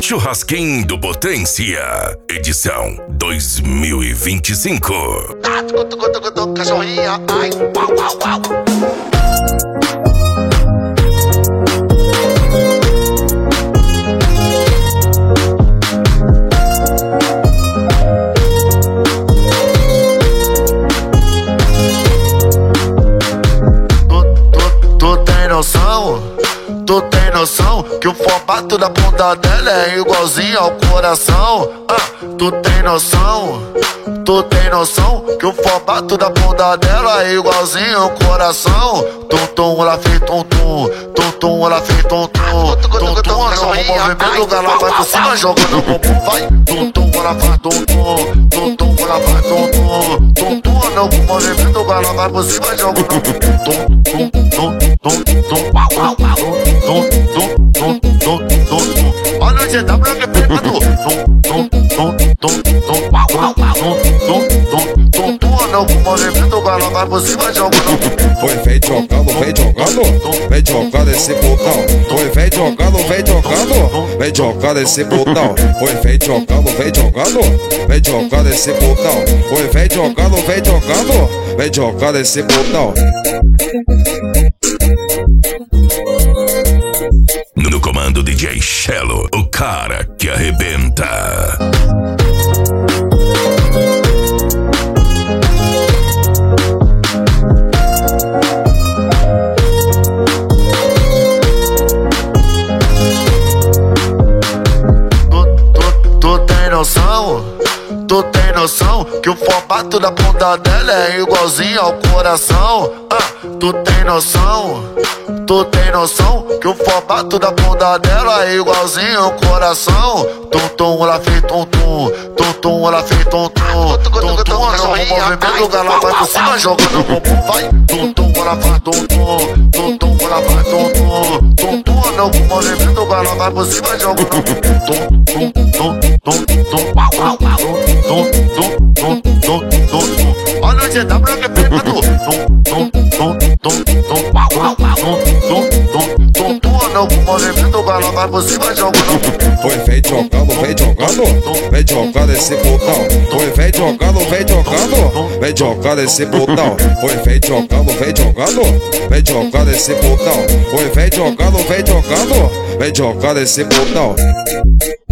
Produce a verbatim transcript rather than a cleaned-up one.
Churrasquinho do Potência, edição dois mil e vinte e cinco. Ah, tucu, tucu, tucu, tucu, cachorrinha, ai, uau, uau, uau. Tu tem noção que o formato da bunda dela é igualzinho ao coração? Ah, tu tem noção? Tu tem noção que o formato da bunda dela é igualzinho ao coração? Tum tum, ela fez tum tum, tum tum, ela fez tum tum, tum tum, no movimento ela vai por cima jogando o bumbum, vai. Tum tum, ela faz tum tum, tum tum, ela faz tum tum, tum tum, no movimento ela vai por cima jogando o bumbum, tum tum, tum tum, tum, uau, uau, uau. Tum, tum, tum, tum, tum, tum. Olha o G W que pega tu. Tum, tum, tum, tum, tum, uau, uau, uau. Tum, tum, tum, tum, no movimento ela vai por cima jogando. Foi, vem jogando, vem jogando, vem jogando esse botão. Foi, vem jogando, vem jogando, vem jogando esse botão. Foi, vem jogando, vem jogando, vem jogando esse botão. Foi, vem jogando, vem jogando, vem jogando esse botão. No comando D J Shello, o cara que arrebenta. Tu, tu, tu tem noção? Tu tem noção que o formato da bunda dela é igualzinho ao coração? Ah, tu tem noção? Tu tem noção que o formato da bunda dela é igualzinho ao coração? Tum tum, ela fez tum tum, tum tum, ela fez tum tum, tum tum, no movimento ela vai por cima jogando o bumbum, vai. Tum tum, ela faz tum tum, tum tum, ela faz tum tum, tum tum, no movimento ela vai por cima jogando o bumbum, tum tum, tum tum, tum, uau, uau, uau. Tum, tum, tum, tum, tum, tum. Olha o G W que pega tu. Tum, tum, tum, tum, tum, uau, uau, uau. Tum, tum, tum, tum, no movimento ela vai por cima jogando. Foi, vem jogando, vem jogando, vem jogando esse botão. Foi, vem jogando, vem jogando, vem jogando esse botão. Foi, vem jogando, vem jogando, vem jogando esse botão. Foi, vem jogando, vem jogando, vem jogando esse botão.